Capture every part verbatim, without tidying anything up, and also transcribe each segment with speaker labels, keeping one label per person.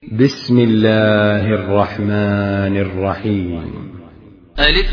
Speaker 1: بسم الله الرحمن الرحيم.
Speaker 2: ألف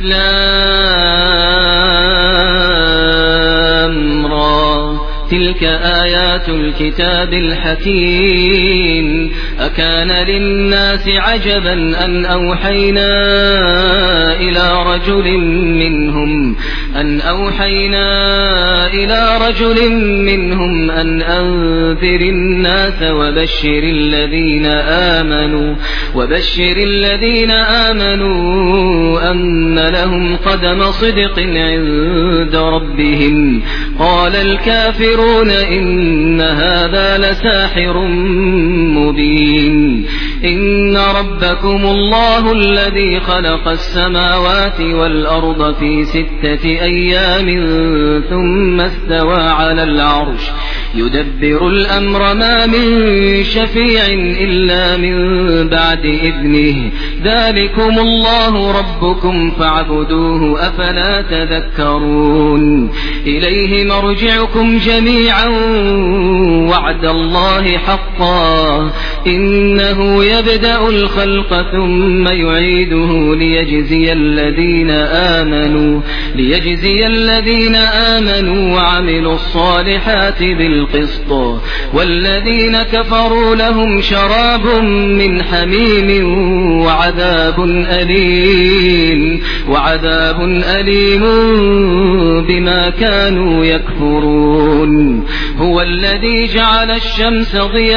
Speaker 2: لام را، تلك آيات الكتاب الحكيم. أكان للناس عجبا أن أوحينا إلى رجل منهم أن أوحينا إلى رجل منهم أن أنذر الناس وبشر الذين آمنوا وبشر الذين آمنوا أن لهم قدم صدق عند ربهم. قال الكافرون إن هذا لساحر مبين. إن ربكم الله الذي خلق السماوات والأرض في ستة أيام ثم استوى على العرش يدبر الأمر ما من شفيع إلا من بعد إذنه. ذلكم الله ربكم فاعبدوه أفلا تذكرون. إليه مرجعكم جميعا وعد الله حقا إنه يبدأ الخلق ثم يعيده ليجزي الذين آمنوا ليجزي الذين آمنوا وعملوا الصالحات بالقسط والذين كفروا لهم شراب من حميم وعذاب أليم وعذاب أليم بما كانوا يكفرون. هو الذي جعل الشمس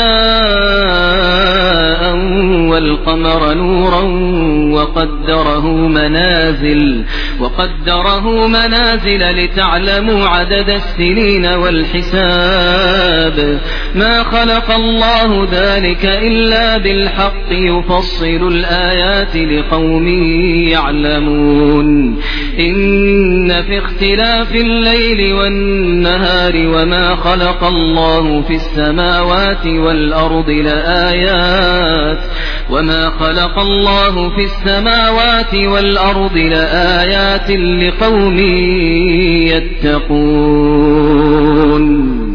Speaker 2: ضياء والقمر نورا وقدره منازل وقدره منازل لتعلموا عدد السنين والحساب. ما خلق الله ذلك إلا بالحق يفصل الآيات لقوم يعلمون. إن في اختلاف الليل والنهار وما خلق الله في السماوات والأرض لآيات وما خلق الله في السماوات والأرض لآيات لقوم يتقون.